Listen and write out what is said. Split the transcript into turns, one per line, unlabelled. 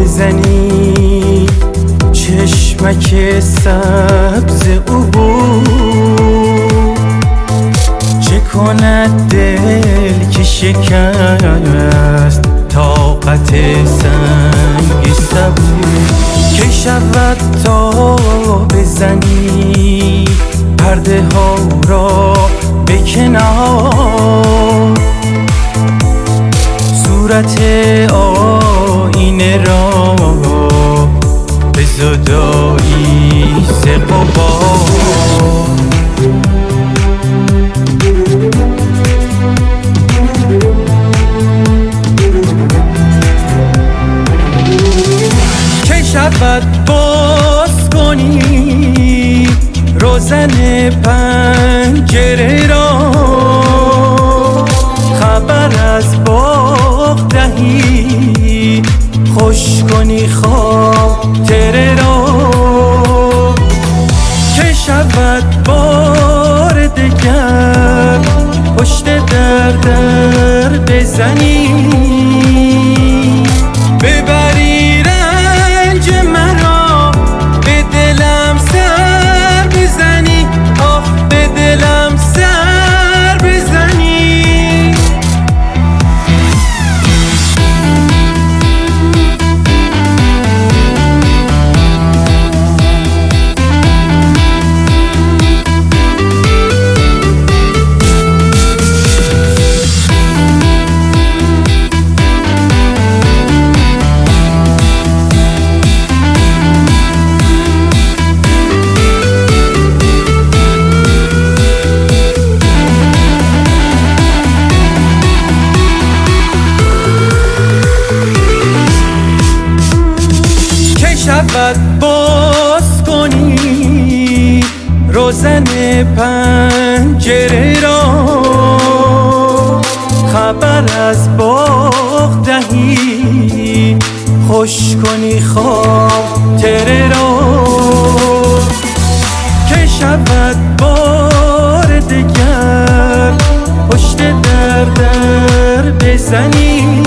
بزنی چشمک سبز او بود، چه کند دل که شکست طاقت سنگ سبو. که شود تا بزنی پرده ها را به کنار، صورت آینه را به زدایی ز غبار. که شود باز کنی روزن پنجره را، خبر از باغ دهی خوش کنی خاطره را. که شود بار دگر پشت در بزنی، ببری رنج مرا به دلم سر بزنی، آه به دلم سر بزنی. شود باز کنی روزن پنجره را، خبر از باغ دهی خوش کنی خاطره را. که شود بار دگر پشت در بزنی،